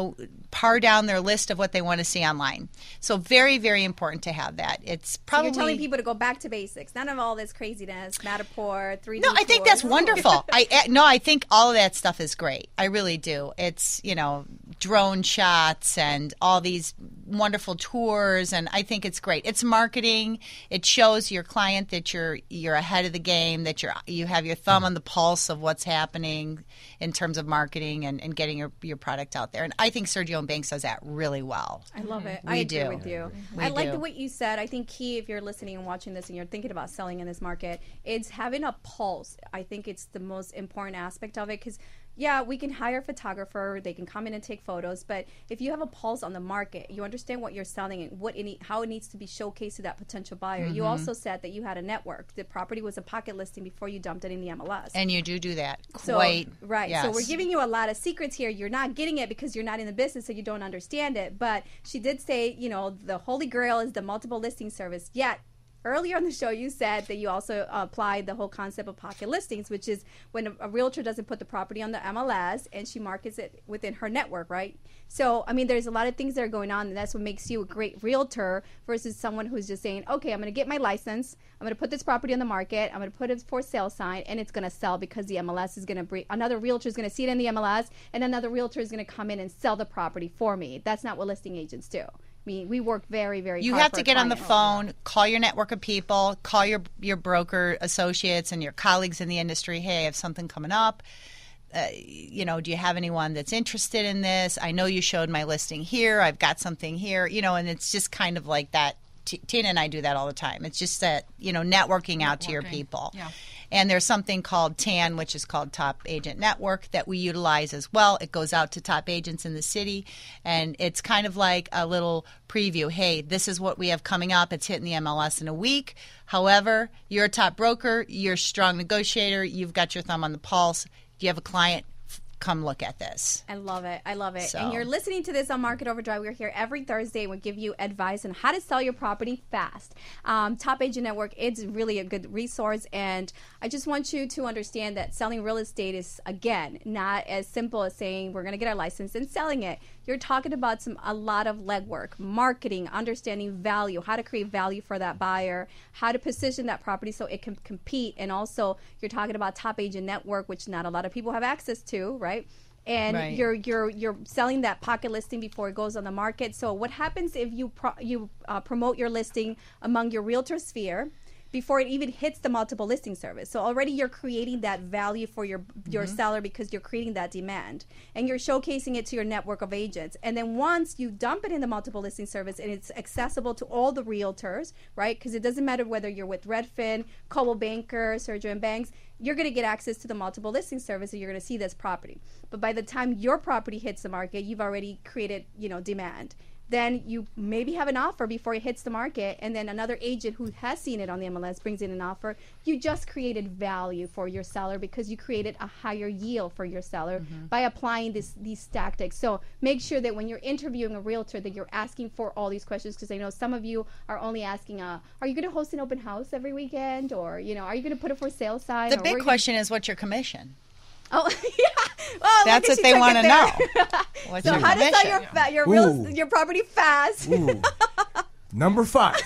par down their list of what they want to see online. So very, very important to have that. It's probably You're telling people to go back to basics. None of all this craziness, Matterport, 3D No, I think tours. that's wonderful. I think all of that stuff is great. I really do. It's, drone shots and all these wonderful tours, and I think it's great. It's marketing. It shows your client that you're ahead of the game, that you have your thumb on the pulse of what's happening in terms of marketing and getting your product out there. And I think Sergio and Banks does that really well. I love it. We I do. agree with you. We I like do. what you said. I think key, if you're listening and watching this and you're thinking about selling in this market, it's having a pulse. I think it's the most important aspect of it, because yeah, we can hire a photographer, they can come in and take photos, but if you have a pulse on the market, you understand what you're selling and how it needs to be showcased to that potential buyer. You also said that you had a network. The property was a pocket listing before you dumped it in the MLS. And you do that So, quite right. yes. So we're giving you a lot of secrets here. You're not getting it because you're not in the business, so you don't understand it. But she did say, the holy grail is the multiple listing service. Yet earlier on the show, you said that you also applied the whole concept of pocket listings, which is when a realtor doesn't put the property on the MLS and she markets it within her network, right? So, there's a lot of things that are going on, and that's what makes you a great realtor versus someone who's just saying, okay, I'm going to get my license, I'm going to put this property on the market, I'm going to put a for sale sign, and it's going to sell because the MLS is going to bring, another realtor is going to see it in the MLS, and another realtor is going to come in and sell the property for me. That's not what listing agents do. We work very, very You hard have for to a get on the client. phone, call your network of people, call your broker associates and your colleagues in the industry. Hey, I have something coming up. Do you have anyone that's interested in this? I know you showed my listing here. I've got something here, and it's just kind of like that. Tina and I do that all the time. It's just that, networking out to your people. Yeah. And there's something called TAN, which is called Top Agent Network, that we utilize as well. It goes out to top agents in the city, and it's kind of like a little preview. Hey, this is what we have coming up. It's hitting the MLS in a week. However, you're a top broker. You're a strong negotiator. You've got your thumb on the pulse. You have a client. Come look at this. I love it. I love it. So. And you're listening to this on Market Overdrive. We're here every Thursday. We give you advice on how to sell your property fast. Top Agent Network, it's really a good resource. And I just want you to understand that selling real estate is, again, not as simple as saying we're going to get our license and selling it. You're talking about a lot of legwork, marketing, understanding value, how to create value for that buyer, how to position that property so it can compete. And also, you're talking about Top Agent Network, which not a lot of people have access to, right? And Right. you're selling that pocket listing before it goes on the market. So what happens if you promote your listing among your realtor sphere before it even hits the multiple listing service? So already you're creating that value for your seller because you're creating that demand, and you're showcasing it to your network of agents. And then once you dump it in the multiple listing service and it's accessible to all the realtors, right? Because it doesn't matter whether you're with Redfin, Coldwell Banker, Sergio and Banks, you're going to get access to the multiple listing service and you're going to see this property. But by the time your property hits the market, you've already created, demand. Then you maybe have an offer before it hits the market, and then another agent who has seen it on the MLS brings in an offer. You just created value for your seller because you created a higher yield for your seller by applying these tactics. So make sure that when you're interviewing a realtor that you're asking for all these questions, because I know some of you are only asking, are you going to host an open house every weekend? Or, are you going to put a for sale sign? The Or big where you question is, what's your commission? Oh, yeah. Well, That's look, what she they took want it to there. know. What's So your how to commission? sell your Ooh. your property fast? Ooh. Number 5.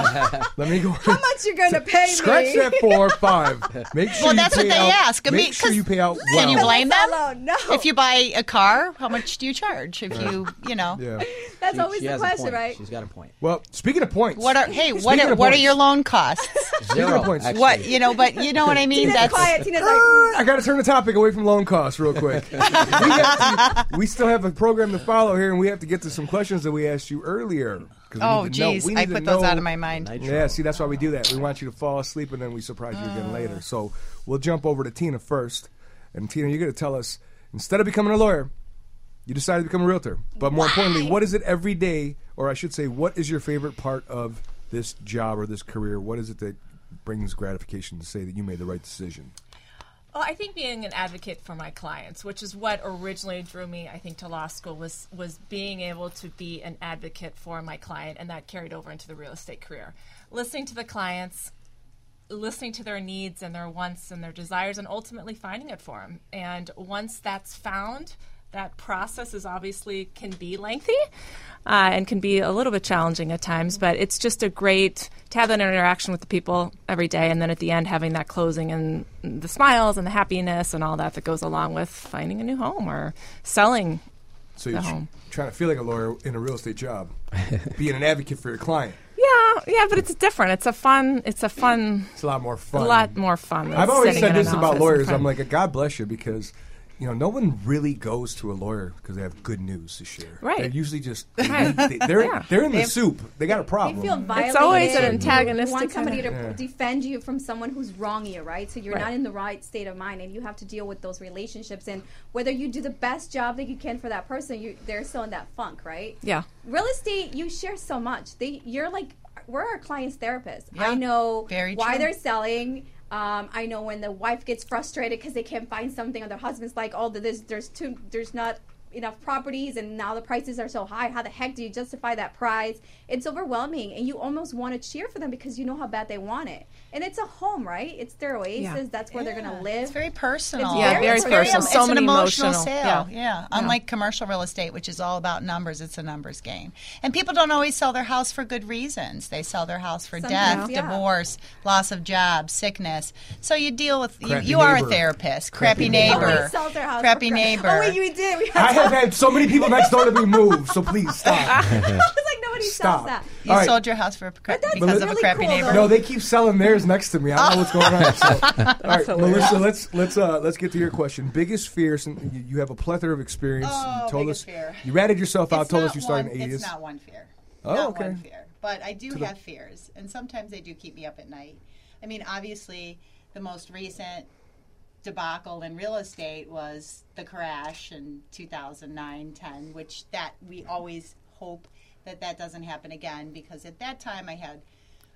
Let me go. How much you going to pay Scratch me? that 4 or 5. Make sure Well, you that's what pay they out, ask. I mean, Make sure 'cause you pay out well. Can you blame them? Alone. No. If you buy a car, how much do you charge? If you know. Yeah. That's always She the has a question, point. right? She's got a point. Well, speaking of points. What are Speaking of what are points. your loan costs? Zero, points. actually. What but you know what I mean? Tina's quiet. Tina's like, I got to turn the topic away from loan costs real quick. we still have a program to follow here, and we have to get to some questions that we asked you earlier. 'Cause we Oh, need to know. geez, We I need to put those know- out of my mind. Nitro. Yeah, see, that's why we do that. We want you to fall asleep, and then we surprise you again later. So we'll jump over to Tina first. And Tina, you're going to tell us, instead of becoming a lawyer, you decided to become a realtor. But more importantly, what is it every day, or I should say, what is your favorite part of this job or this career? What is it that brings gratification to say that you made the right decision? Well, I think being an advocate for my clients, which is what originally drew me, I think, to law school, was being able to be an advocate for my client, and that carried over into the real estate career. Listening to the clients, listening to their needs and their wants and their desires, and ultimately finding it for them. And once that's found, that process is obviously can be lengthy and can be a little bit challenging at times, but it's just a great to have that interaction with the people every day, and then at the end having that closing and the smiles and the happiness and all that goes along with finding a new home or selling So the you're home. trying to feel like a lawyer in a real estate job, being an advocate for your client. Yeah, but it's different. It's a fun. It's a lot more fun. A lot more fun. than I've always sitting said in an this about office in lawyers. front. I'm like, God bless you, because no one really goes to a lawyer because they have good news to share. Right. They're usually just Right. they're in the soup. They got a problem. They feel violated. It's always an You antagonistic want somebody kind to defend you from someone who's wrong you, right? So you're Right. not in the right state of mind, and you have to deal with those relationships. And whether you do the best job that you can for that person, they're still in that funk, right? Yeah. Real estate, you share so much. You're like, we're our clients' therapists. Yeah, I know very why true. they're selling. I know when the wife gets frustrated because they can't find something, or the husband's like, "Oh, there's not enough properties, and now the prices are so high. How the heck do you justify that price?" It's overwhelming, and you almost want to cheer for them because you know how bad they want it. And it's a home, right? It's their oasis. Yeah. That's where they're going to live. It's very personal. It's Yeah, very personal. So it's many an emotional emotional. sale. Yeah. Yeah. Unlike commercial real estate, which is all about numbers, it's a numbers game. And people don't always sell their house for good reasons. They sell their house for Sometimes, death, yeah. divorce, loss of job, sickness. So you deal with Crappy you are a neighbor. therapist. Crappy Crappy neighbor. neighbor. Nobody sells their house. Crappy for crap. neighbor. Oh wait, we did. We I had have had so many people next door to me move, so please stop. I was like, nobody Stop. sells that. You All right. sold your house for because that's of a really crappy cool, neighbor. though. No, they keep selling theirs next to me. I don't know what's going on. So, all right, Melissa, let's get to your question. Biggest fear, since you have a plethora of experience. Oh, You told biggest us fear. you ratted yourself out. It's Told not us you started in the one- 80s. It's not one fear. Oh, Not okay. one fear. But I do the- have fears, and sometimes they do keep me up at night. I mean, obviously, the most recent debacle in real estate was the crash in 2009-10, which that we always hope that doesn't happen again, because at that time I had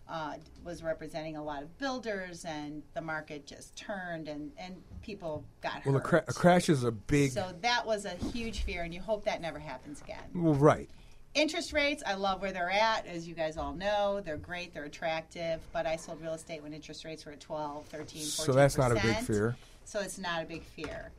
was representing a lot of builders, and the market just turned, and people got Well, hurt. a crash is a big. So that was a huge fear, and you hope that never happens again. Well, right. Interest rates, I love where they're at. As you guys all know, they're great, they're attractive, but I sold real estate when interest rates were at 12, 13, 14%. So that's not a big fear. So it's not a big fear.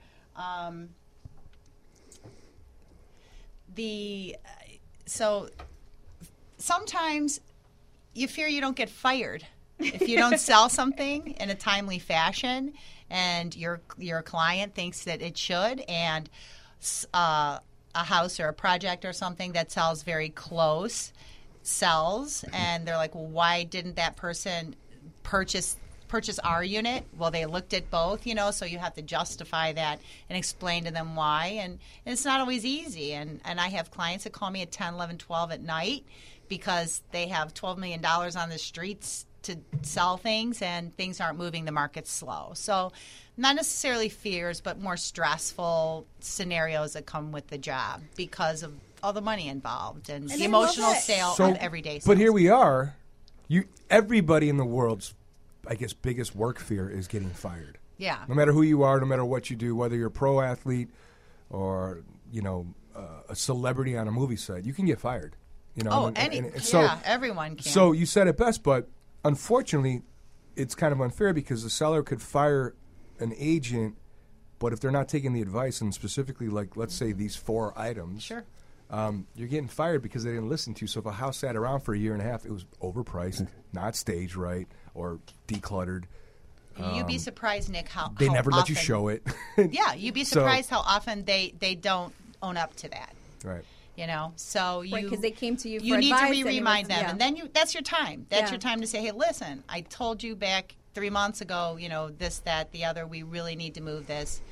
So sometimes you fear you don't get fired if you don't sell something in a timely fashion, and your client thinks that it should, and a house or a project or something that sells very close sells, and they're like, well, why didn't that person purchase our unit? Well, they looked at both, so you have to justify that and explain to them why, and it's not always easy, and I have clients that call me at 10, 11, 12 at night because they have $12 million on the streets to sell things, and things aren't moving, the market's slow. So not necessarily fears, but more stressful scenarios that come with the job because of all the money involved and the I love emotional it. sale of everyday sales. But here we are. Everybody in the world's, I guess, biggest work fear is getting fired. Yeah. No matter who you are, no matter what you do, whether you're a pro athlete or a celebrity on a movie set, you can get fired. Everyone can. So you said it best, but unfortunately, it's kind of unfair because the seller could fire an agent, but if they're not taking the advice, and specifically, like, let's say these 4 items, Sure. You're getting fired because they didn't listen to you. So if a house sat around for a year and a half, it was overpriced, not staged right, or decluttered. You'd be surprised, Nick, how They how never let you often- show it. Yeah, you'd be So- surprised how often they don't own up to that. Right. So you Because they came to you for you need advice to and it remind was- them, yeah. and then that's your time. That's Yeah. your time to say, hey, listen, I told you back 3 months ago, this, that, the other. We really need to move this.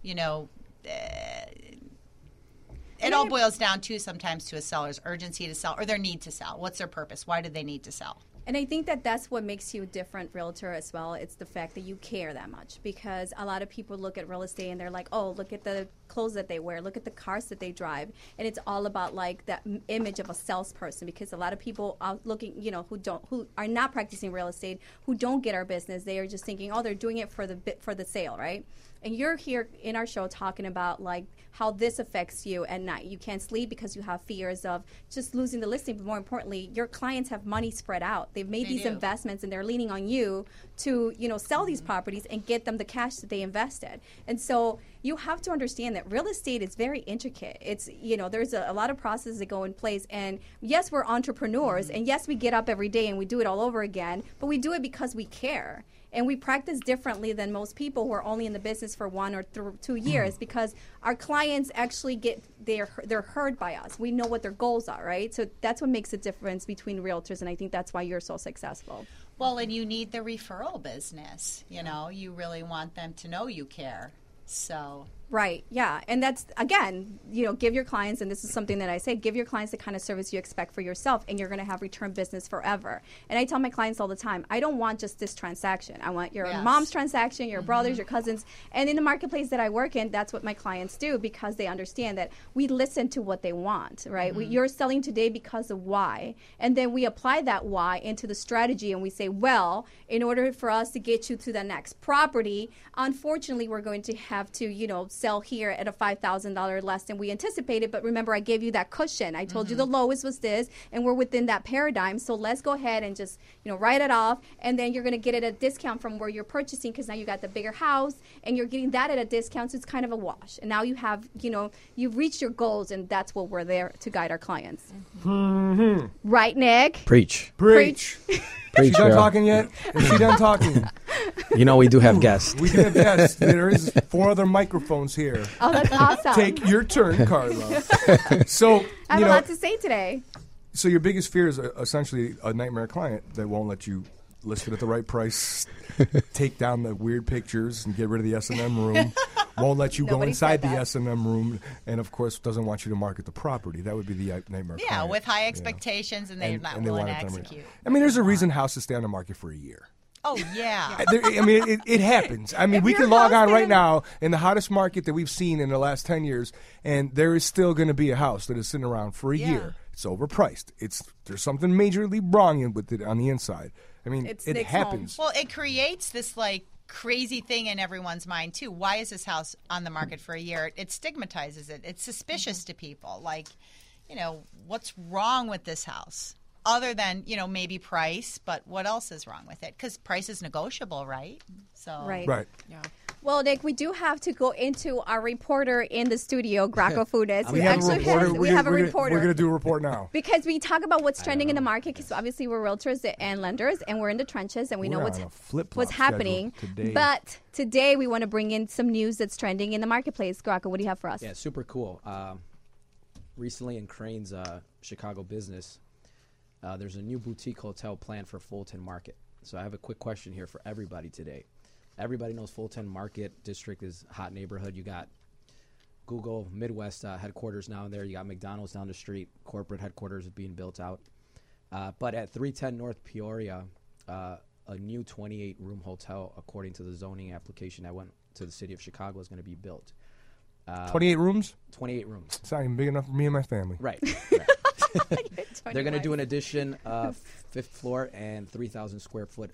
It all boils down to sometimes to a seller's urgency to sell or their need to sell. What's their purpose? Why do they need to sell? And I think that's what makes you a different realtor as well. It's the fact that you care that much, because a lot of people look at real estate and they're like, oh, look at the clothes that they wear, look at the cars that they drive. And it's all about like that image of a salesperson, because a lot of people are looking, who are not practicing real estate, who don't get our business. They are just thinking, oh, they're doing it for the sale, right? And you're here in our show talking about like how this affects you at night. You can't sleep because you have fears of just losing the listing, but more importantly, your clients have money spread out. They've made They these do. investments, and they're leaning on you to, sell these properties and get them the cash that they invested. And so you have to understand that real estate is very intricate. It's, there's a lot of processes that go in place. And yes, we're entrepreneurs, and yes, we get up every day and we do it all over again, but we do it because we care. And we practice differently than most people who are only in the business for 1 or 2 years, because our clients actually they're heard by us. We know what their goals are, right? So that's what makes a difference between realtors, and I think that's why you're so successful. Well, and you need the referral business. You really want them to know you care. So Right, yeah. And that's, again, give your clients, and this is something that I say, give your clients the kind of service you expect for yourself, and you're going to have return business forever. And I tell my clients all the time, I don't want just this transaction. I want your mom's transaction, your brothers, your cousins. And in the marketplace that I work in, that's what my clients do, because they understand that we listen to what they want, right? You're selling today because of why. And then we apply that why into the strategy, and we say, well, in order for us to get you to the next property, unfortunately, we're going to have to, sell here at a $5,000 less than we anticipated. But remember, I gave you that cushion. I told you the lowest was this, and we're within that paradigm. So let's go ahead and just, write it off. And then you're going to get it at a discount from where you're purchasing, because now you got the bigger house and you're getting that at a discount. So it's kind of a wash. And now you have, you've reached your goals, and that's what we're there to guide our clients. Right, Nick? Preach. Preach. Is she done girl. talking yet? Is she done talking? We do have guests. We do have guests. There is 4 other microphones here. Oh, that's awesome. Take your turn, Carla. So, I have a lot to say today. So your biggest fear is essentially a nightmare client that won't let you list it at the right price, take down the weird pictures, and get rid of the S&M room. Won't let you go Nobody inside the said that. S&M room, and of course doesn't want you to market the property. That would be the nightmare yeah, client. with high expectations, and they're not they willing want to it done right. execute. I mean, there's a reason houses stay on the market for a year. Oh yeah. I mean, it happens. I mean, If we your can log house on right didn't- now in the hottest market that we've seen in the last 10 years, and there is still going to be a house that is sitting around for a year. It's overpriced. There's something majorly wrong with it on the inside. I mean, It's it Nick's happens. Well, it creates this crazy thing in everyone's mind too. Why is this house on the market for a year? It stigmatizes it. It's suspicious to people. What's wrong with this house? Other than, maybe price, but what else is wrong with it? Because price is negotiable, right? So Right. Right. Yeah. Well, Nick, we do have to go into our reporter in the studio, Graco Funes. We have a reporter. We have a reporter. We're going to do a report now. Because we talk about what's trending in the market, because obviously we're realtors and lenders, and we're in the trenches, and we know We're what's on a flip-flop what's happening. schedule today. But today we want to bring in some news that's trending in the marketplace. Graco, what do you have for us? Yeah, super cool. Recently in Crane's Chicago business, there's a new boutique hotel planned for Fulton Market. So I have a quick question here for everybody today. Everybody knows Fulton Market District is a hot neighborhood. You got Google Midwest headquarters now in there. You got McDonald's down the street. Corporate headquarters is being built out. But at 310 North Peoria, a new 28-room hotel, according to the zoning application that went to the city of Chicago, is going to be built. 28 rooms? 28 rooms. It's not even big enough for me and my family. Right. They're going to do an addition, 5th floor and 3,000 square foot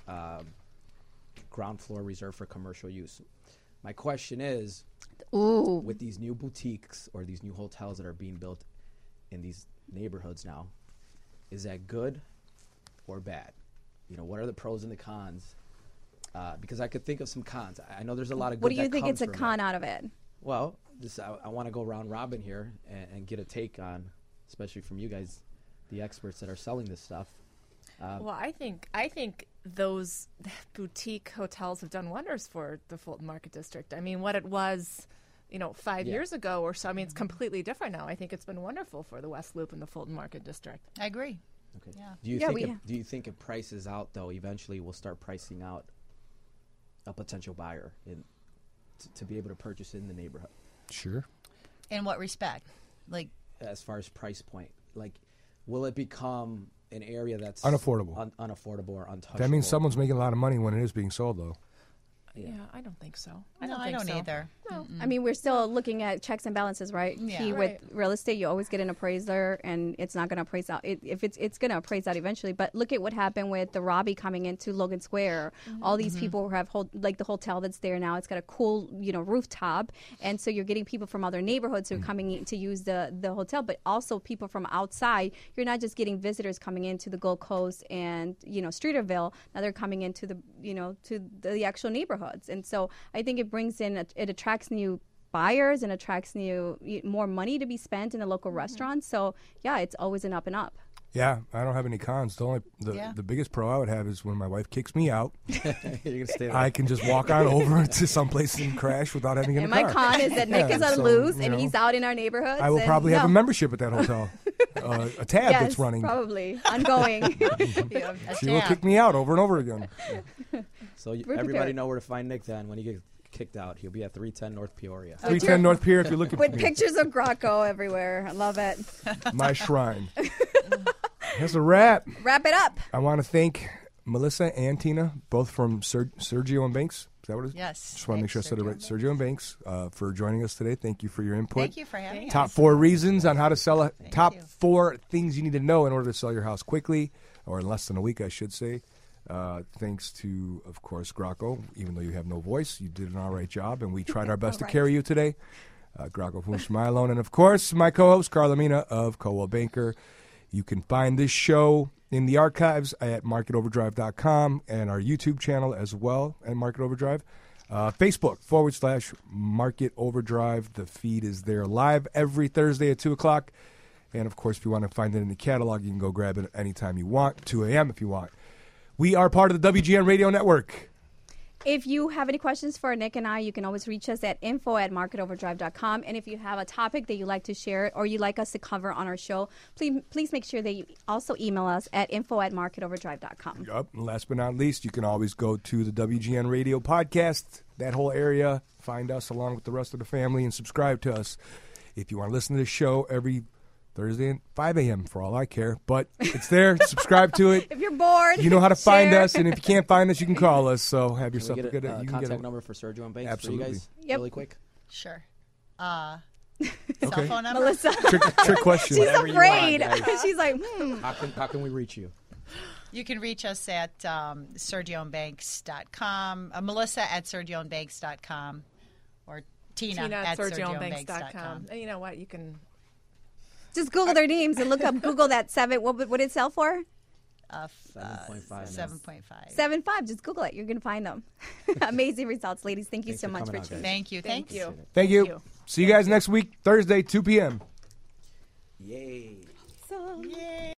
ground floor reserved for commercial use. My question is, Ooh. with these new boutiques or these new hotels that are being built in these neighborhoods now, is that good or bad? What are the pros and the cons? Because I could think of some cons. I know there's a lot of good What do you that think comes it's a from con it. out of it? Well, I want to go round robin here and get a take on, especially from you guys, the experts that are selling this stuff. Well, I think those boutique hotels have done wonders for the Fulton Market District. I mean, what it was, 5 years ago or so. I mean, it's completely different now. I think it's been wonderful for the West Loop and the Fulton Market District. I agree. Okay. Yeah. Do you think it prices out though? Eventually, we'll start pricing out a potential buyer to be able to purchase in the neighborhood. Sure. In what respect? As far as price point, will it become an area that's Unaffordable. unaffordable or untouchable? That means someone's making a lot of money when it is being sold, though. Yeah, I don't think so. No, I don't either. I mean, we're still looking at checks and balances, right? Yeah. Key with real estate, you always get an appraiser, and it's not going to appraise out. If it's going to appraise out eventually. But look at what happened with the Robbie coming into Logan Square. All these people who have like the hotel that's there now. It's got a cool, rooftop, and so you're getting people from other neighborhoods who are coming in to use the hotel, but also people from outside. You're not just getting visitors coming into the Gold Coast and Streeterville. Now they're coming into the to the actual neighborhoods, and so I think it brings in it attracts new buyers and attracts more money to be spent in the local restaurants. So yeah, it's always an up and up. Yeah, I don't have any cons. The biggest pro I would have is when my wife kicks me out. You're gonna stay there. I can just walk on over to someplace and crash without having And a car. my con is that Nick is on so, loose and he's out in our neighborhoods. I will probably have a membership at that hotel, a tab yes, that's running. probably ongoing. She will kick me out over and over again. So prepared. everybody know where to find Nick then when he gets kicked out. He'll be at 310 North Peoria. 310 North Pier if you're looking for With me. pictures of Graco everywhere. I love it. My shrine. That's a wrap. Wrap it up. I want to thank Melissa and Tina, both from Sergio and Banks. Is that what it is? Yes. Just want to make sure I said it right. Sergio and Banks, for joining us today. Thank you for your input. Thank you for having us. Top 4 reasons on how to sell a top you. 4 things you need to know in order to sell your house quickly, or in less than a week, I should say. Thanks to, of course, Graco. Even though you have no voice, you did an all right job, and we tried our best to carry you today. Graco Funchmailon, and of course, my co-host, Carla Mina of Coldwell Banker. You can find this show in the archives at marketoverdrive.com and our YouTube channel as well at Market Overdrive. Facebook /Market Overdrive. The feed is there live every Thursday at 2 o'clock. And, of course, if you want to find it in the catalog, you can go grab it anytime you want, 2 a.m. if you want. We are part of the WGN Radio Network. If you have any questions for Nick and I, you can always reach us at info@marketoverdrive.com. And if you have a topic that you'd like to share or you'd like us to cover on our show, please make sure that you also email us at info@marketoverdrive.com. Yep. And last but not least, you can always go to the WGN Radio podcast, that whole area, find us along with the rest of the family, and subscribe to us. If you want to listen to this show every Thursday at 5 a.m. for all I care. But it's there. Subscribe to it. If you're bored, you know how to find share. us. And if you can't find us, you can call us. So have yourself Can a we good get you a can contact get a number for Sergio and Banks Absolutely. for you guys Yep. really quick? Sure. Okay. Cell phone number? Melissa. trick question. She's Whatever you afraid. want, guys. She's like, How can we reach you? You can reach us at sergioandbanks.com, Melissa at sergioandbanks.com, or Tina at sergioandbanks.com. And you know what? You can just Google their names and look up Google that 7. What did it sell for? 7.5. 7.5. 7.5. Just Google it. You're going to find them. Amazing results, ladies. Thank you Thanks so for much coming for out, tuning guys. in. Thank you. Thank you. Thank you. Thank you. See you guys next week, Thursday, 2 p.m. Yay. So- Yay.